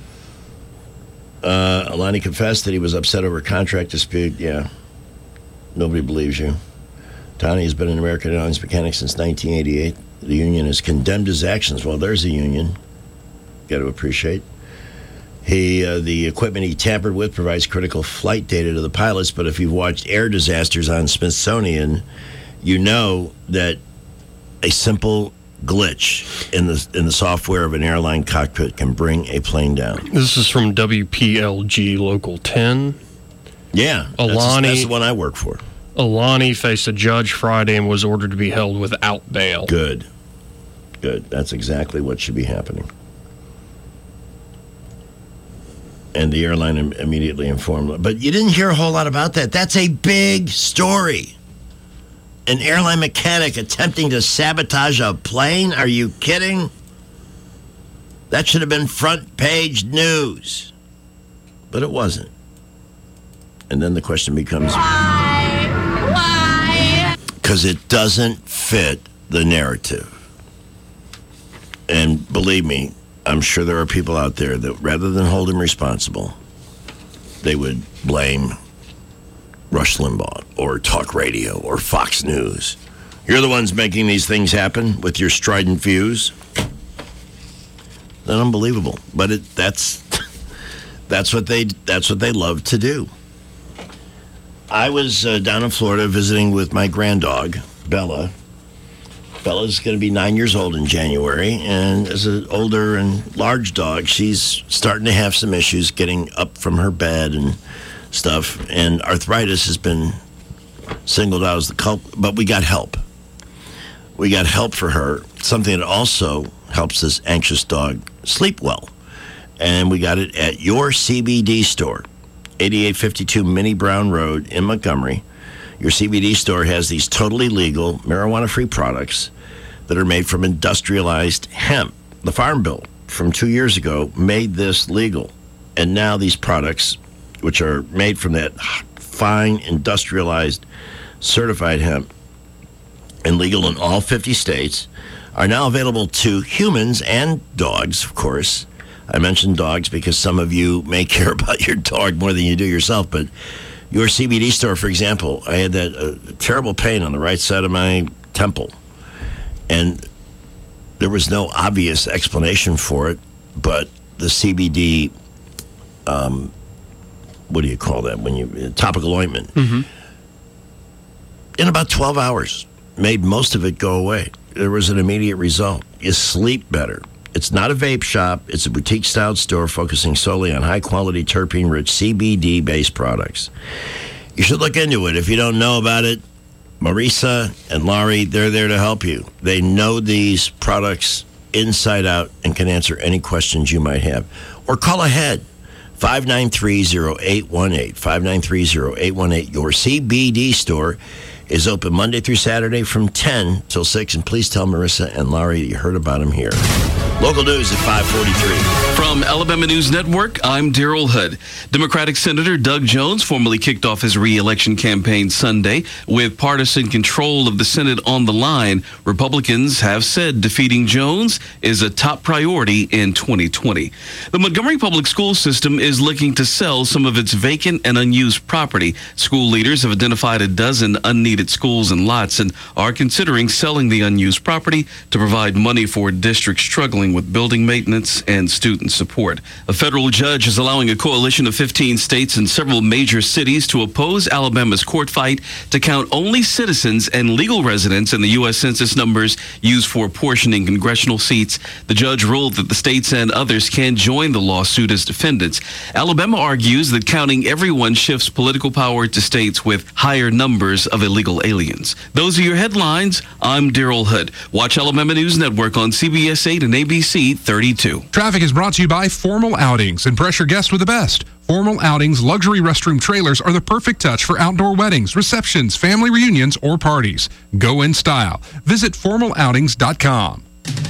Uh, Alani confessed that he was upset over a contract dispute. Yeah. Nobody believes you. Tani has been an American Airlines mechanic since nineteen eighty-eight. The union has condemned his actions. Well, there's a union. Got to appreciate. He, uh, the equipment he tampered with provides critical flight data to the pilots, but if you've watched air disasters on Smithsonian, you know that a simple glitch in the in the software of an airline cockpit can bring a plane down. This is from W P L G Local ten. Yeah, Alani, that's, that's the one I work for. Alani faced a judge Friday and was ordered to be held without bail. Good. Good. That's exactly what should be happening. And the airline im- immediately informed. But you didn't hear a whole lot about that. That's a big story. An airline mechanic attempting to sabotage a plane? Are you kidding? That should have been front page news. But it wasn't. And then the question becomes... Why? Why? Because it doesn't fit the narrative. And believe me, I'm sure there are people out there that rather than hold him responsible, they would blame Rush Limbaugh or Talk Radio or Fox News. You're the ones making these things happen with your strident views. That's unbelievable. But it, that's that's what they that's what they love to do. I was uh, down in Florida visiting with my granddog, Bella. Bella's going to be nine years old in January, and as an older and large dog, she's starting to have some issues getting up from her bed and stuff, and arthritis has been singled out as the culprit, but we got help. We got help for her, something that also helps this anxious dog sleep well, and we got it at your C B D store, eighty-eight fifty-two Minnie Brown Road in Montgomery. Your C B D store has these totally legal, marijuana-free products that are made from industrialized hemp. The Farm Bill from two years ago made this legal. And now these products, which are made from that fine, industrialized, certified hemp, and legal in all fifty states, are now available to humans and dogs, of course. I mentioned dogs because some of you may care about your dog more than you do yourself, but your C B D store, for example, I had that uh, terrible pain on the right side of my temple, and there was no obvious explanation for it, but the C B D, um, what do you call that, when you, topical ointment, Mm-hmm. in about twelve hours, made most of it go away. There was an immediate result. You sleep better. It's not a vape shop. It's a boutique-style store focusing solely on high-quality, terpene-rich C B D-based products. You should look into it. If you don't know about it, Marisa and Laurie, they're there to help you. They know these products inside out and can answer any questions you might have. Or call ahead, five nine three, zero eight one eight, five nine three, zero eight one eight. Your C B D store is open Monday through Saturday from ten till six. And please tell Marissa and Laurie you heard about them here. Local news at five forty-three. From Alabama News Network, I'm Daryl Hood. Democratic Senator Doug Jones formally kicked off his re-election campaign Sunday. With partisan control of the Senate on the line, Republicans have said defeating Jones is a top priority in twenty twenty. The Montgomery Public School System is looking to sell some of its vacant and unused property. School leaders have identified a dozen unneeded schools and lots and are considering selling the unused property to provide money for districts struggling with building maintenance and student support. A federal judge is allowing a coalition of fifteen states and several major cities to oppose Alabama's court fight to count only citizens and legal residents in the U S Census numbers used for apportioning congressional seats. The judge ruled that the states and others can join the lawsuit as defendants. Alabama argues that counting everyone shifts political power to states with higher numbers of illegal aliens. Those are your headlines. I'm Daryl Hood. Watch Alabama News Network on C B S eight and A B C thirty-two. Traffic is brought to you by Formal Outings. Impress your guests with the best. Formal Outings luxury restroom trailers are the perfect touch for outdoor weddings, receptions, family reunions, or parties. Go in style. Visit formal outings dot com.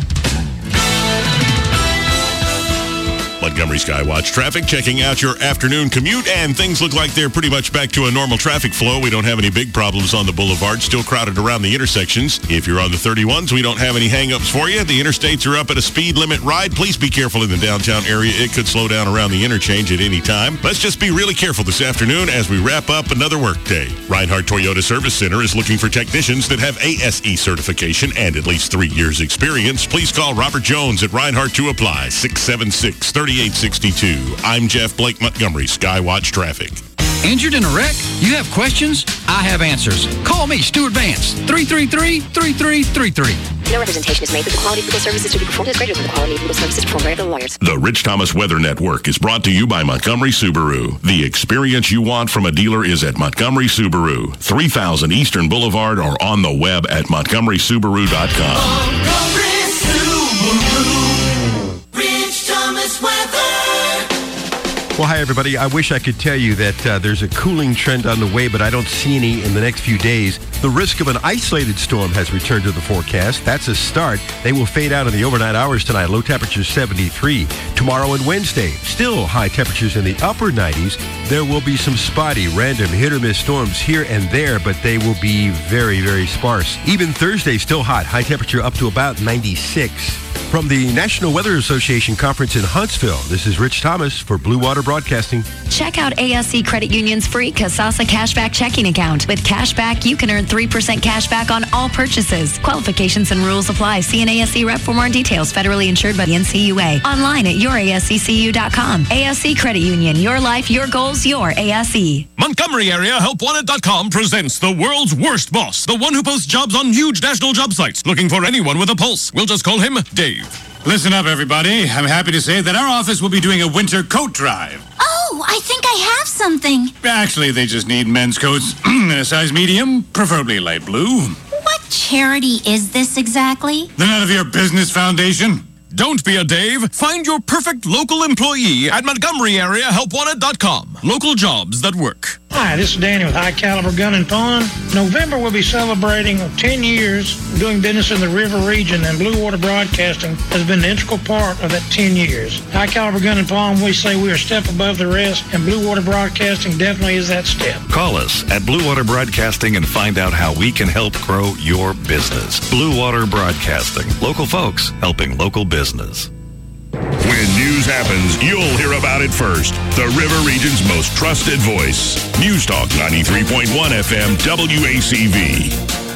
Montgomery Skywatch traffic, checking out your afternoon commute, and things look like they're pretty much back to a normal traffic flow. We don't have any big problems on the boulevard, still crowded around the intersections. If you're on the thirty-ones, we don't have any hang-ups for you. The interstates are up at a speed limit ride. Please be careful in the downtown area. It could slow down around the interchange at any time. Let's just be really careful this afternoon as we wrap up another workday. Reinhardt Toyota Service Center is looking for technicians that have A S E certification and at least three years experience. Please call Robert Jones at Reinhardt to apply, six seven six, three eight six two. I'm Jeff Blake, Montgomery Skywatch Traffic. Injured in a wreck? You have questions? I have answers. Call me, Stuart Vance, three three three, three three three three. No representation is made that the quality of legal services to be performed is greater than the quality of legal services performed by other lawyers. The Rich Thomas Weather Network is brought to you by Montgomery Subaru. The experience you want from a dealer is at Montgomery Subaru, three thousand Eastern Boulevard, or on the web at montgomery subaru dot com. Montgomery Subaru. Rich Thomas Weather. Well, hi, everybody. I wish I could tell you that uh, there's a cooling trend on the way, but I don't see any in the next few days. The risk of an isolated storm has returned to the forecast. That's a start. They will fade out in the overnight hours tonight. Low temperatures seventy-three. Tomorrow and Wednesday, still high temperatures in the upper nineties. There will be some spotty, random hit-or-miss storms here and there, but they will be very, very sparse. Even Thursday, still hot. High temperature up to about ninety-six. From the National Weather Association Conference in Huntsville, this is Rich Thomas for Blue Water Broadcasting. Check out A S C Credit Union's free Kasasa Cashback checking account. With Cashback, you can earn three percent cash back on all purchases. Qualifications and rules apply. See an A S C rep for more details. Federally insured by the N C U A. Online at your A S C C U dot com. A S C Credit Union. Your life, your goals, your A S E. Montgomery Area Help Wanted dot com presents the world's worst boss, the one who posts jobs on huge national job sites, looking for anyone with a pulse. We'll just call him Dave. Listen up, everybody. I'm happy to say that our office will be doing a winter coat drive. Oh, I think I have something. Actually, they just need men's coats in a size medium, preferably light blue. What charity is this exactly? The None of Your Business Foundation. Don't be a Dave. Find your perfect local employee at Montgomery Area Help Wanted dot com. Local jobs that work. Hi, this is Danny with High Caliber Gun and Pawn. November we'll be celebrating ten years doing business in the river region, and Blue Water Broadcasting has been an integral part of that ten years. High Caliber Gun and Pawn, we say we are a step above the rest, and Blue Water Broadcasting definitely is that step. Call us at Blue Water Broadcasting and find out how we can help grow your business. Blue Water Broadcasting. Local folks helping local business. When news happens, you'll hear about it first. The River Region's most trusted voice. News Talk ninety-three point one F M W A C V.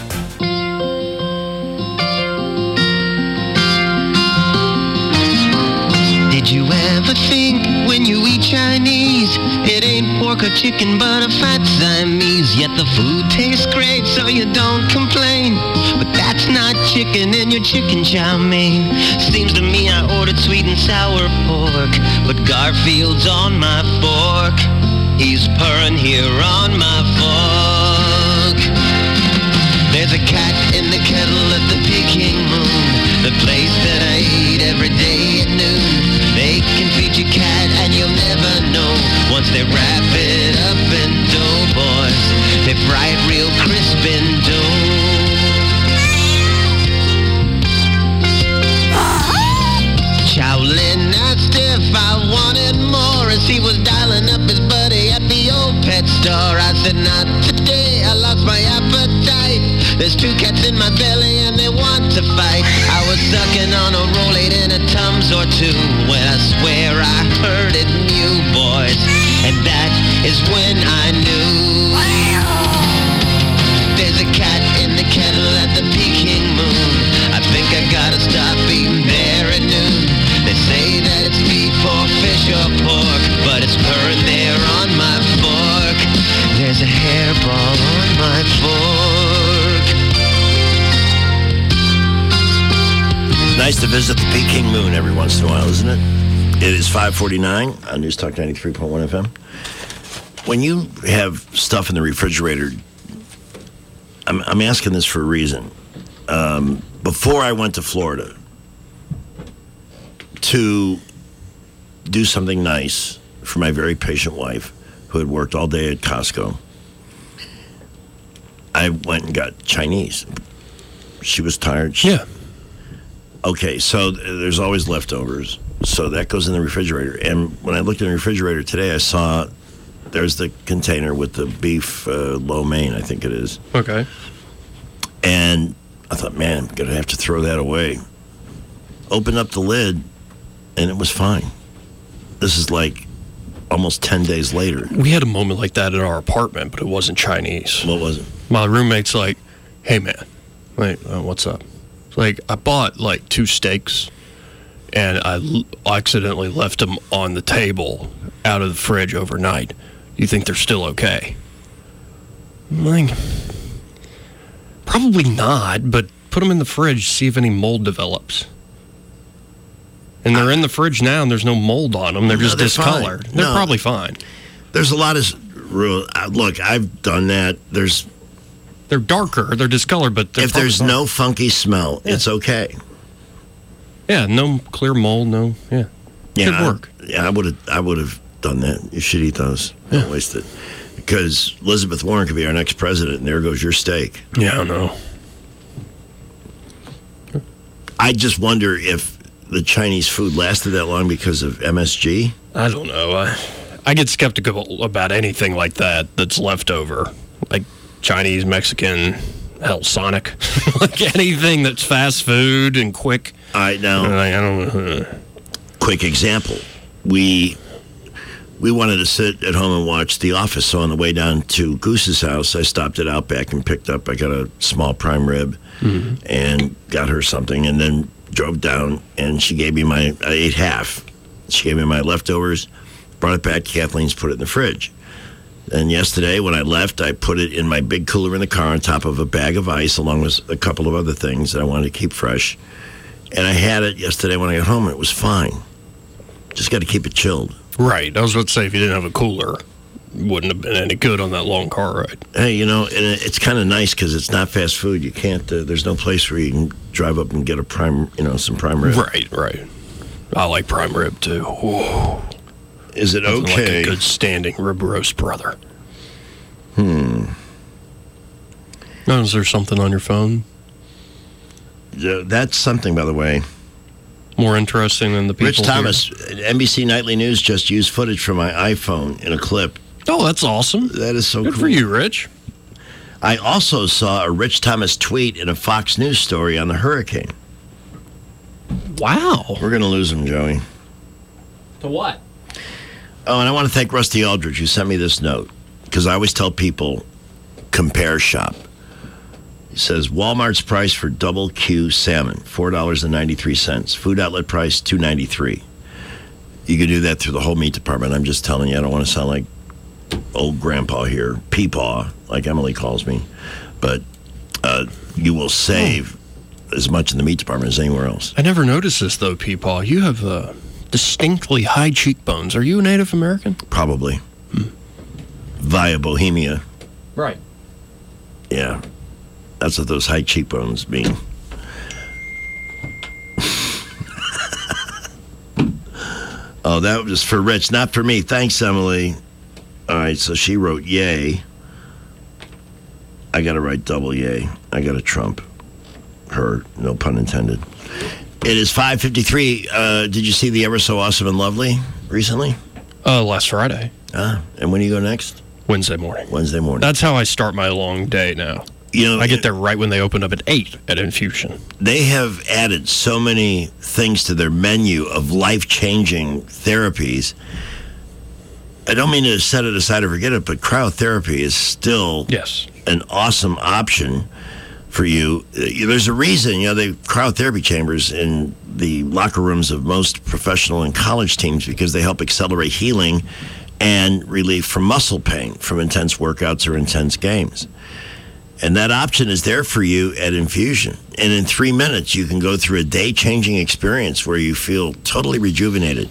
Did you ever think when you eat Chinese, it ain't pork or chicken but a fat Siamese? Yet the food tastes great so you don't complain. But that's not chicken in your chicken chow mein. Seems to me I ordered sweet and sour pork, but Garfield's on my fork. He's purring here on my fork. There's a cat in the kettle at the Peking Moon, the place that I eat every day at noon. They can feed your cat and you'll never know. Once they wrap it up in dough, boys, they fry it real crisp in dough. Chowlin asked if I wanted more as he was dialing up his buddy at the old pet store. I said, not today, I lost my appetite. There's two cats in my belly and they want to fight. I was sucking on a Rolade and a Tums or two when I swear I heard it in you, boys. And that is when I knew. There's a cat in the kettle at the Peking Moon. I think I gotta stop eating there at noon. They say that it's beef or fish or pork, but it's purring there on my fork. There's a hairball on my fork. Nice to visit the Peking Moon every once in a while, isn't it? It is five forty-nine on News Talk ninety-three point one F M. When you have stuff in the refrigerator, I'm, I'm asking this for a reason. Um, before I went to Florida to do something nice for my very patient wife who had worked all day at Costco, I went and got Chinese. She was tired. She, yeah. Okay, so there's always leftovers. So that goes in the refrigerator. And when I looked in the refrigerator today, I saw there's the container with the beef uh, lo mein, I think it is. Okay. And I thought, man, I'm going to have to throw that away. Opened up the lid, and it was fine. This is like almost ten days later. We had a moment like that in our apartment, but it wasn't Chinese. What was it? My roommate's like, hey, man, wait, uh, what's up? It's like, I bought like two steaks, and I l- accidentally left them on the table out of the fridge overnight. Do you think they're still okay? I'm like, probably not, but put them in the fridge, see if any mold develops. And they're in the fridge now, and there's no mold on them. They're No, just they're discolored. fine. They're No. probably fine. There's a lot of rule. Uh, look, I've done that. There's They're darker. They're discolored, but they're if there's probably no funky smell, Yeah. it's okay. Yeah, no clear mold, no, yeah. Yeah, Could I- work. yeah, I would have. I would have done that. You should eat those. Don't waste it. Because Elizabeth Warren could be our next president, and there goes your steak. Yeah, I know. I just wonder if the Chinese food lasted that long because of M S G. I don't know. I, I get skeptical about anything like that that's left over, like Chinese, Mexican, hell, Sonic. Like anything that's fast food and quick. All right, now, I don't know. Quick example. We we wanted to sit at home and watch The Office, so on the way down to Goose's house, I stopped at Outback and picked up, I got a small prime rib mm-hmm. and got her something, and then drove down, and she gave me my, I ate half. She gave me my leftovers, brought it back to Kathleen's, put it in the fridge. And yesterday, when I left, I put it in my big cooler in the car on top of a bag of ice, along with a couple of other things that I wanted to keep fresh. And I had it yesterday when I got home, and it was fine. Just got to keep it chilled. Right. I was about to say, if you didn't have a cooler, it wouldn't have been any good on that long car ride. Hey, you know, and it's kind of nice because it's not fast food. You can't, uh, there's no place where you can drive up and get a prime, you know, some prime rib. Right, right. I like prime rib, too. Ooh. Is it Nothing okay? Like a good standing rib roast, brother. Hmm. Now, is there something on your phone? Uh, that's something, by the way. More interesting than the people Rich Thomas, here. N B C Nightly News just used footage from my iPhone in a clip. Oh, that's awesome. That is so good cool. for you, Rich. I also saw a Rich Thomas tweet in a Fox News story on the hurricane. Wow. We're going to lose him, Joey. To what? Oh, and I want to thank Rusty Aldridge, who sent me this note, because I always tell people, compare shop. He says, Walmart's price for double Q salmon, four dollars and ninety-three cents. Food outlet price, two dollars and ninety-three cents. You can do that through the whole meat department. I'm just telling you, I don't want to sound like old grandpa here, peepaw, like Emily calls me. But uh, you will save oh. as much in the meat department as anywhere else. I never noticed this, though, peepaw. You have uh, distinctly high cheekbones. Are you a Native American? Probably. Hmm. Via Bohemia. Right. Yeah. That's what those high cheekbones mean. Oh, that was for Rich, not for me. Thanks, Emily. All right, so she wrote yay. I got to write double yay. I got to trump her, no pun intended. It is five fifty-three. Uh, did you see the Ever So Awesome and Lovely recently? Uh, last Friday. Ah, and when do you go next? Wednesday morning. Wednesday morning. That's how I start my long day now. You know, I get there right when they open up at eight at Infusion. They have added so many things to their menu of life-changing therapies. I don't mean to set it aside or forget it, but cryotherapy is still yes. an awesome option for you. There's a reason, you know, they cryotherapy chambers in the locker rooms of most professional and college teams because they help accelerate healing and relief from muscle pain from intense workouts or intense games. And that option is there for you at Infusion. And in three minutes, you can go through a day-changing experience where you feel totally rejuvenated.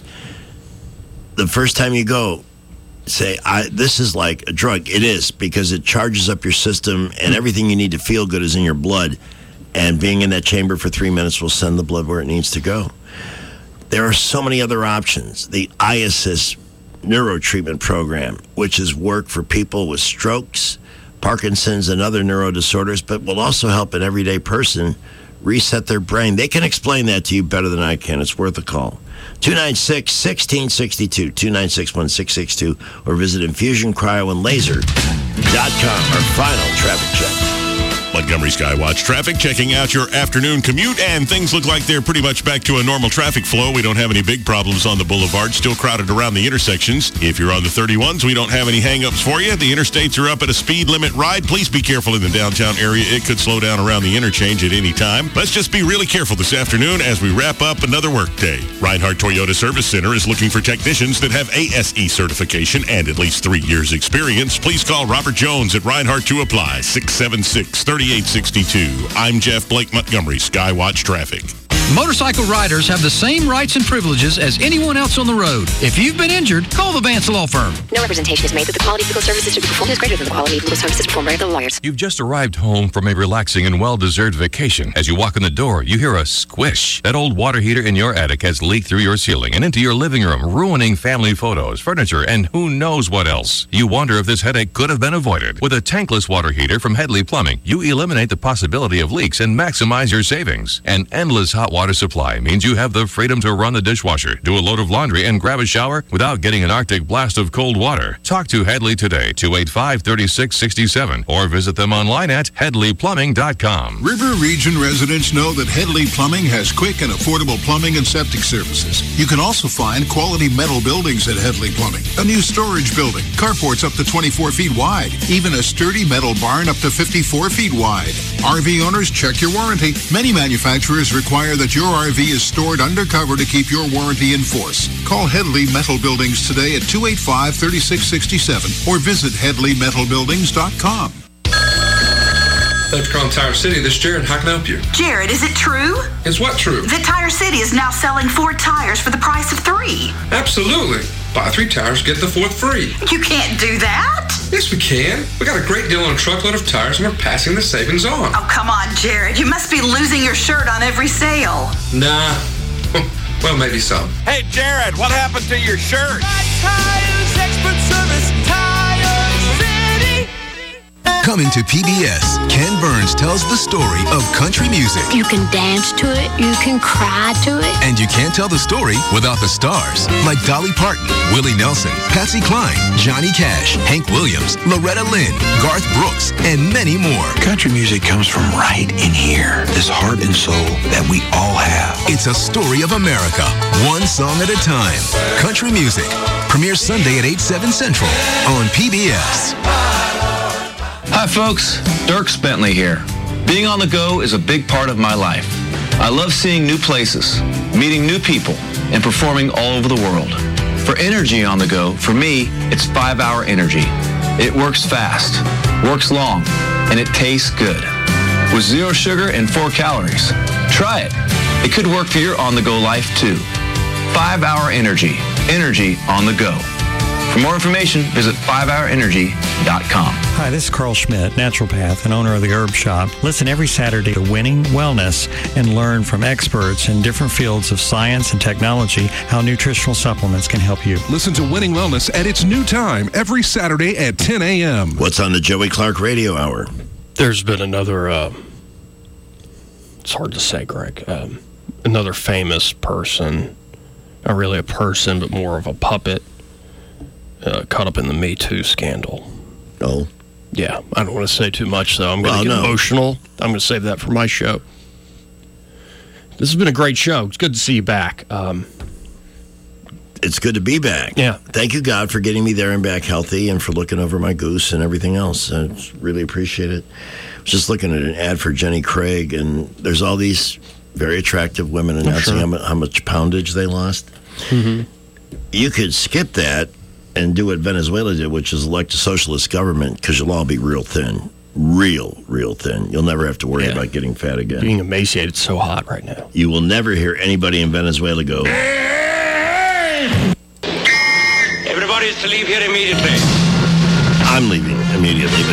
The first time you go, say, I, this is like a drug. It is, because it charges up your system, and everything you need to feel good is in your blood. And being in that chamber for three minutes will send the blood where it needs to go. There are so many other options. The iAssist neurotreatment program, which is work for people with strokes, Parkinson's, and other neurodisorders, but will also help an everyday person reset their brain. They can explain that to you better than I can. It's worth a call. two nine six, one six six two, two nine six, one six six two, or visit infusion cryo and laser dot com. Our final traffic check. Montgomery Skywatch traffic, checking out your afternoon commute, and things look like they're pretty much back to a normal traffic flow. We don't have any big problems on the boulevard, still crowded around the intersections. If you're on the thirty-ones, we don't have any hang-ups for you. The interstates are up at a speed limit ride. Please be careful in the downtown area. It could slow down around the interchange at any time. Let's just be really careful this afternoon as we wrap up another workday. Reinhardt Toyota Service Center is looking for technicians that have A S E certification and at least three years experience. Please call Robert Jones at Reinhardt to apply, six seven six, three eight six two. I'm Jeff Blake, Montgomery Skywatch Traffic. Motorcycle riders have the same rights and privileges as anyone else on the road. If you've been injured, call the Vance Law Firm. No representation is made that the quality of legal services to be performed is greater than the quality of legal services performed by the lawyers. You've just arrived home from a relaxing and well-deserved vacation. As you walk in the door, you hear a squish. That old water heater in your attic has leaked through your ceiling and into your living room, ruining family photos, furniture, and who knows what else. You wonder if this headache could have been avoided. With a tankless water heater from Headley Plumbing, you eliminate the possibility of leaks and maximize your savings. An endless hot water water supply means you have the freedom to run the dishwasher, do a load of laundry, and grab a shower without getting an Arctic blast of cold water. Talk to Headley today, two eight five, three six six seven, or visit them online at headley plumbing dot com. River Region residents know that Headley Plumbing has quick and affordable plumbing and septic services. You can also find quality metal buildings at Headley Plumbing. A new storage building, carports up to twenty-four feet wide, even a sturdy metal barn up to fifty-four feet wide. R V owners, check your warranty. Many manufacturers require that your R V is stored undercover to keep your warranty in force. Call Headley Metal Buildings today at two eight five, three six six seven or visit headley metal buildings dot com. Thanks for calling Tire City. This is Jared. How can I help you? Jared, is it true? Is what true? That Tire City is now selling four tires for the price of three. Absolutely. Buy three tires, get the fourth free. You can't do that. Yes, we can. We got a great deal on a truckload of tires, and we're passing the savings on. Oh, come on, Jared. You must be losing your shirt on every sale. Nah. Well, maybe some. Hey, Jared, what happened to your shirt? Tires, expert service, Tire City. Coming to P B S, Ken Burns tells the story of country music. You can dance to it, you can cry to it. And you can't tell the story without the stars, like Dolly Parton, Willie Nelson, Patsy Cline, Johnny Cash, Hank Williams, Loretta Lynn, Garth Brooks, and many more. Country music comes from right in here, this heart and soul that we all have. It's a story of America, one song at a time. Country music premieres Sunday at eight, seven Central on P B S. Hi folks, Dirk Bentley here. Being on the go is a big part of my life. I love seeing new places, meeting new people, and performing all over the world. For energy on the go, for me, it's five hour Energy. It works fast, works long, and it tastes good. With zero sugar and four calories. Try it. It could work for your on-the-go life too. five hour Energy. Energy on the go. For more information, visit five hour energy dot com. Hi, this is Carl Schmidt, naturopath and owner of the Herb Shop. Listen every Saturday to Winning Wellness and learn from experts in different fields of science and technology how nutritional supplements can help you. Listen to Winning Wellness at its new time every Saturday at ten a.m. What's on the Joey Clark Radio Hour? There's been another, uh, it's hard to say, Greg, um, another famous person, not really a person, but more of a puppet, uh, caught up in the Me Too scandal. Oh? Yeah, I don't want to say too much, though. I'm going to well, get no. emotional. I'm going to save that for my show. This has been a great show. It's good to see you back. Um, it's good to be back. Yeah. Thank you, God, for getting me there and back healthy and for looking over my goose and everything else. I really appreciate it. I was just looking at an ad for Jenny Craig, and there's all these very attractive women announcing oh, sure. how, how much poundage they lost. Mm-hmm. You could skip that and do what Venezuela did, which is elect a socialist government, because you'll all be real thin. Real, real thin. You'll never have to worry yeah. about getting fat again. Being emaciated is so hot right now. You will never hear anybody in Venezuela go, everybody is to leave here immediately. I'm leaving immediately.